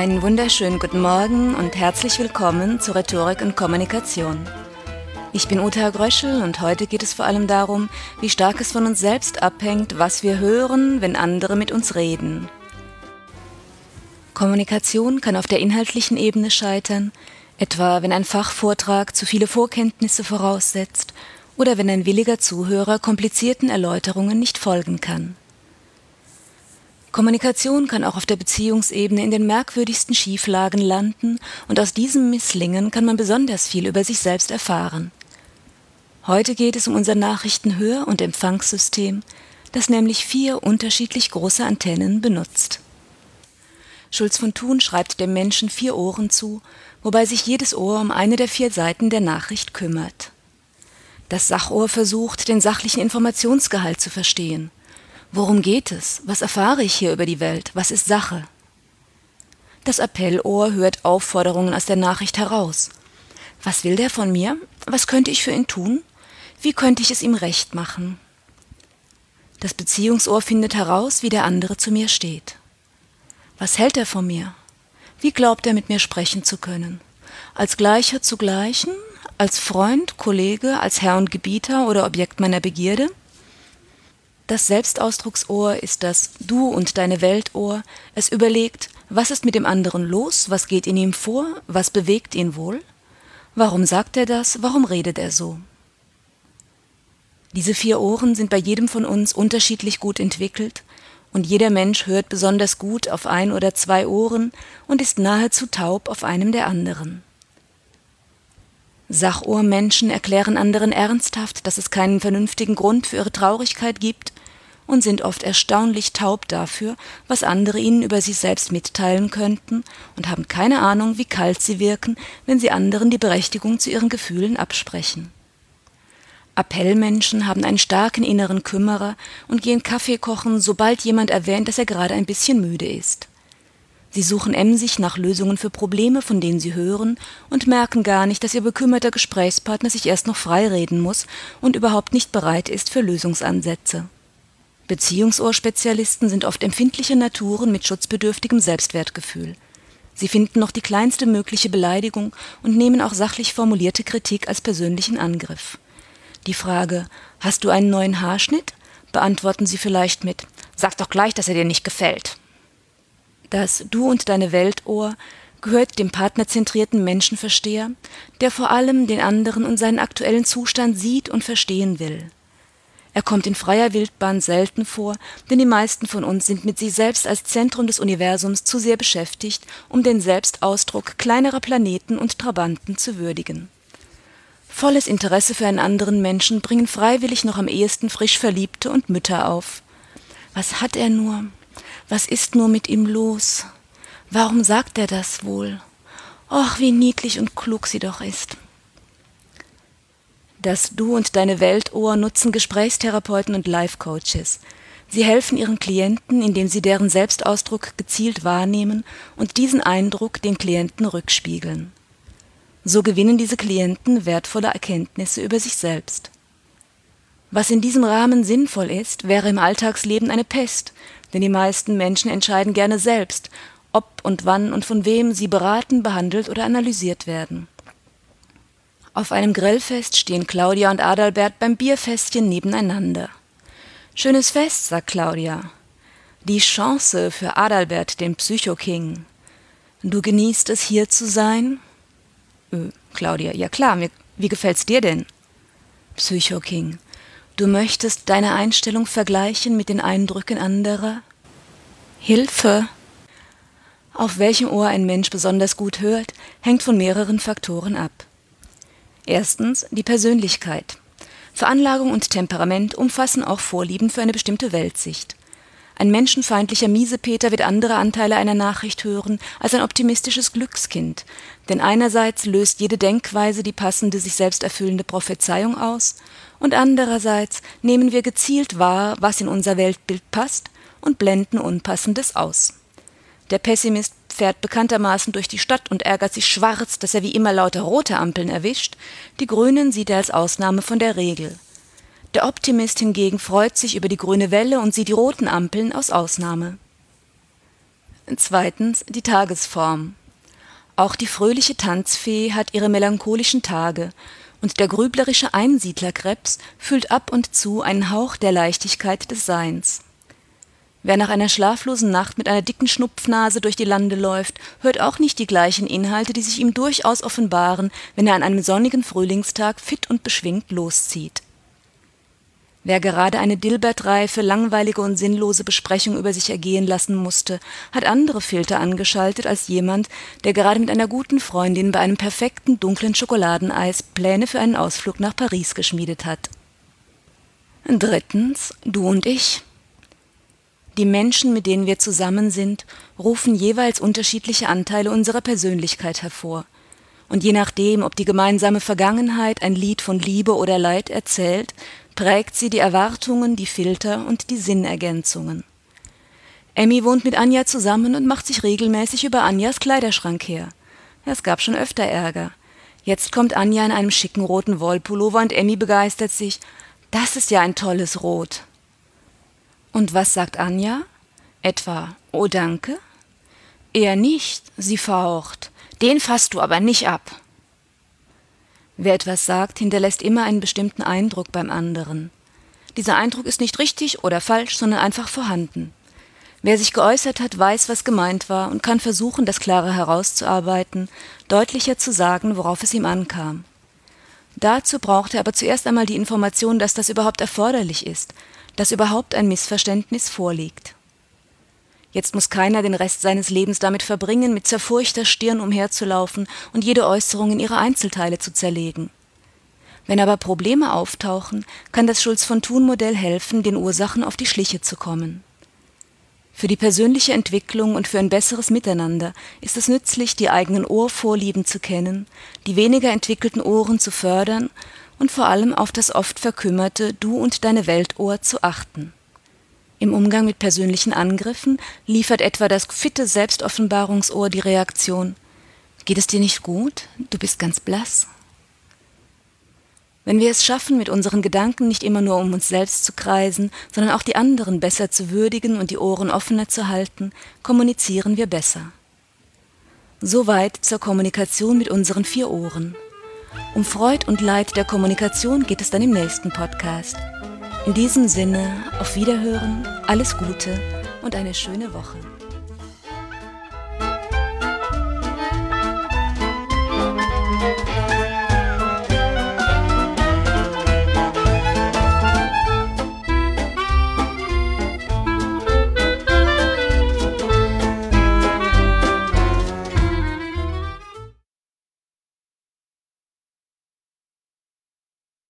Einen wunderschönen guten Morgen und herzlich willkommen zu Rhetorik und Kommunikation. Ich bin Uta Gröschel und heute geht es vor allem darum, wie stark es von uns selbst abhängt, was wir hören, wenn andere mit uns reden. Kommunikation kann auf der inhaltlichen Ebene scheitern, etwa wenn ein Fachvortrag zu viele Vorkenntnisse voraussetzt oder wenn ein williger Zuhörer komplizierten Erläuterungen nicht folgen kann. Kommunikation kann auch auf der Beziehungsebene in den merkwürdigsten Schieflagen landen und aus diesem Misslingen kann man besonders viel über sich selbst erfahren. Heute geht es um unser Nachrichtenhör- und Empfangssystem, das nämlich 4 unterschiedlich große Antennen benutzt. Schulz von Thun schreibt dem Menschen 4 Ohren zu, wobei sich jedes Ohr um eine der 4 Seiten der Nachricht kümmert. Das Sachohr versucht, den sachlichen Informationsgehalt zu verstehen. Worum geht es? Was erfahre ich hier über die Welt? Was ist Sache? Das Appellohr hört Aufforderungen aus der Nachricht heraus. Was will der von mir? Was könnte ich für ihn tun? Wie könnte ich es ihm recht machen? Das Beziehungsohr findet heraus, wie der andere zu mir steht. Was hält er von mir? Wie glaubt er, mit mir sprechen zu können? Als Gleicher zu Gleichen? Als Freund, Kollege, als Herr und Gebieter oder Objekt meiner Begierde? Das Selbstausdrucksohr ist das Du und deine Weltohr. Es überlegt, was ist mit dem anderen los, was geht in ihm vor, was bewegt ihn wohl? Warum sagt er das, warum redet er so? Diese 4 Ohren sind bei jedem von uns unterschiedlich gut entwickelt und jeder Mensch hört besonders gut auf 1 oder 2 Ohren und ist nahezu taub auf einem der anderen. Sachohrmenschen erklären anderen ernsthaft, dass es keinen vernünftigen Grund für ihre Traurigkeit gibt und sind oft erstaunlich taub dafür, was andere ihnen über sich selbst mitteilen könnten und haben keine Ahnung, wie kalt sie wirken, wenn sie anderen die Berechtigung zu ihren Gefühlen absprechen. Appellmenschen haben einen starken inneren Kümmerer und gehen Kaffee kochen, sobald jemand erwähnt, dass er gerade ein bisschen müde ist. Sie suchen emsig nach Lösungen für Probleme, von denen sie hören, und merken gar nicht, dass ihr bekümmerter Gesprächspartner sich erst noch freireden muss und überhaupt nicht bereit ist für Lösungsansätze. Beziehungsohrspezialisten sind oft empfindliche Naturen mit schutzbedürftigem Selbstwertgefühl. Sie finden noch die kleinste mögliche Beleidigung und nehmen auch sachlich formulierte Kritik als persönlichen Angriff. Die Frage, hast du einen neuen Haarschnitt? Beantworten sie vielleicht mit, sag doch gleich, dass er dir nicht gefällt. Das Du und deine Weltohr gehört dem partnerzentrierten Menschenversteher, der vor allem den anderen und seinen aktuellen Zustand sieht und verstehen will. Er kommt in freier Wildbahn selten vor, denn die meisten von uns sind mit sich selbst als Zentrum des Universums zu sehr beschäftigt, um den Selbstausdruck kleinerer Planeten und Trabanten zu würdigen. Volles Interesse für einen anderen Menschen bringen freiwillig noch am ehesten frisch Verliebte und Mütter auf. Was hat er nur? Was ist nur mit ihm los? Warum sagt er das wohl? Och, wie niedlich und klug sie doch ist. Das Du und deine Weltohr nutzen Gesprächstherapeuten und Life-Coaches. Sie helfen ihren Klienten, indem sie deren Selbstausdruck gezielt wahrnehmen und diesen Eindruck den Klienten rückspiegeln. So gewinnen diese Klienten wertvolle Erkenntnisse über sich selbst. Was in diesem Rahmen sinnvoll ist, wäre im Alltagsleben eine Pest, denn die meisten Menschen entscheiden gerne selbst, ob und wann und von wem sie beraten, behandelt oder analysiert werden. Auf einem Grillfest stehen Claudia und Adalbert beim Bierfässchen nebeneinander. »Schönes Fest«, sagt Claudia. »Die Chance für Adalbert, den Psychoking. Du genießt es, hier zu sein?« Claudia, ja klar, wie gefällt's dir denn? Psychoking, du möchtest deine Einstellung vergleichen mit den Eindrücken anderer? Hilfe! Auf welchem Ohr ein Mensch besonders gut hört, hängt von mehreren Faktoren ab. Erstens die Persönlichkeit. Veranlagung und Temperament umfassen auch Vorlieben für eine bestimmte Weltsicht. Ein menschenfeindlicher Miesepeter wird andere Anteile einer Nachricht hören als ein optimistisches Glückskind, denn einerseits löst jede Denkweise die passende, sich selbst erfüllende Prophezeiung aus und andererseits nehmen wir gezielt wahr, was in unser Weltbild passt und blenden Unpassendes aus. Der Pessimist fährt bekanntermaßen durch die Stadt und ärgert sich schwarz, dass er wie immer lauter rote Ampeln erwischt, die grünen sieht er als Ausnahme von der Regel. Der Optimist hingegen freut sich über die grüne Welle und sieht die roten Ampeln als Ausnahme. Zweitens die Tagesform. Auch die fröhliche Tanzfee hat ihre melancholischen Tage, und der grüblerische Einsiedlerkrebs fühlt ab und zu einen Hauch der Leichtigkeit des Seins. Wer nach einer schlaflosen Nacht mit einer dicken Schnupfnase durch die Lande läuft, hört auch nicht die gleichen Inhalte, die sich ihm durchaus offenbaren, wenn er an einem sonnigen Frühlingstag fit und beschwingt loszieht. Wer gerade eine dilbertreife, langweilige und sinnlose Besprechung über sich ergehen lassen musste, hat andere Filter angeschaltet als jemand, der gerade mit einer guten Freundin bei einem perfekten dunklen Schokoladeneis Pläne für einen Ausflug nach Paris geschmiedet hat. Drittens, du und ich. Die Menschen, mit denen wir zusammen sind, rufen jeweils unterschiedliche Anteile unserer Persönlichkeit hervor. Und je nachdem, ob die gemeinsame Vergangenheit ein Lied von Liebe oder Leid erzählt, prägt sie die Erwartungen, die Filter und die Sinnergänzungen. Emmy wohnt mit Anja zusammen und macht sich regelmäßig über Anjas Kleiderschrank her. Es gab schon öfter Ärger. Jetzt kommt Anja in einem schicken roten Wollpullover und Emmy begeistert sich. Das ist ja ein tolles Rot. Und was sagt Anja? Etwa, oh danke? Eher nicht, sie faucht. Den fasst du aber nicht ab. Wer etwas sagt, hinterlässt immer einen bestimmten Eindruck beim anderen. Dieser Eindruck ist nicht richtig oder falsch, sondern einfach vorhanden. Wer sich geäußert hat, weiß, was gemeint war und kann versuchen, das klarer herauszuarbeiten, deutlicher zu sagen, worauf es ihm ankam. Dazu braucht er aber zuerst einmal die Information, dass das überhaupt erforderlich ist, dass überhaupt ein Missverständnis vorliegt. Jetzt muss keiner den Rest seines Lebens damit verbringen, mit zerfurchter Stirn umherzulaufen und jede Äußerung in ihre Einzelteile zu zerlegen. Wenn aber Probleme auftauchen, kann das Schulz-von-Thun-Modell helfen, den Ursachen auf die Schliche zu kommen. Für die persönliche Entwicklung und für ein besseres Miteinander ist es nützlich, die eigenen Ohrvorlieben zu kennen, die weniger entwickelten Ohren zu fördern und vor allem auf das oft verkümmerte Du und deine Weltohr zu achten. Im Umgang mit persönlichen Angriffen liefert etwa das fitte Selbstoffenbarungsohr die Reaktion: Geht es dir nicht gut? Du bist ganz blass. Wenn wir es schaffen, mit unseren Gedanken nicht immer nur um uns selbst zu kreisen, sondern auch die anderen besser zu würdigen und die Ohren offener zu halten, kommunizieren wir besser. Soweit zur Kommunikation mit unseren 4 Ohren. Um Freud und Leid der Kommunikation geht es dann im nächsten Podcast. In diesem Sinne, auf Wiederhören, alles Gute und eine schöne Woche.